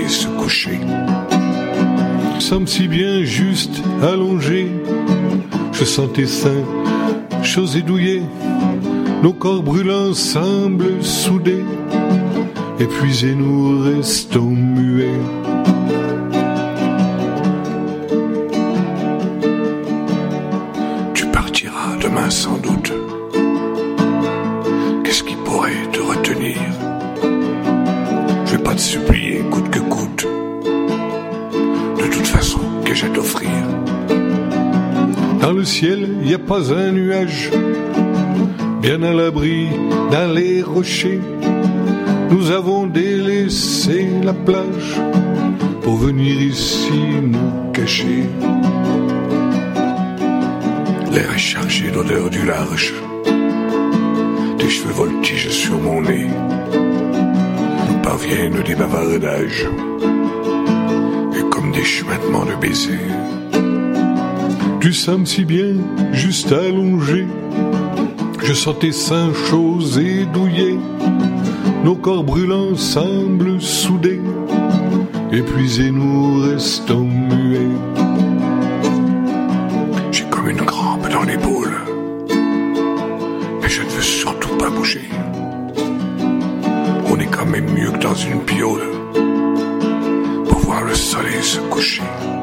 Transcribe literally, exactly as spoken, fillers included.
soleil se coucher. Nous sommes si bien juste allongés, je sentais sain, chaud et douillet, nos corps brûlants semblent soudés, épuisés nous restons muets. Tu partiras demain sans doute. Qu'est-ce qui pourrait te retenir? Je vais pas te supplier coûte que coûte. De toute façon, qu'ai-je à t'offrir? Dans le ciel, y a pas un nuage, bien à l'abri dans les rochers. Nous avons délaissé la plage pour venir ici nous cacher. L'air est chargé d'odeur du large. Tes cheveux voltigent sur mon nez. Nous parviennent des bavardages et comme des chuintements de baisers. Tu sommes si bien juste allongé, je sentais sain, chaud et douillet, nos corps brûlants semblent soudés, épuisés nous restons muets. J'ai comme une crampe dans l'épaule, mais je ne veux surtout pas bouger. On est quand même mieux que dans une piole pour voir le soleil se coucher.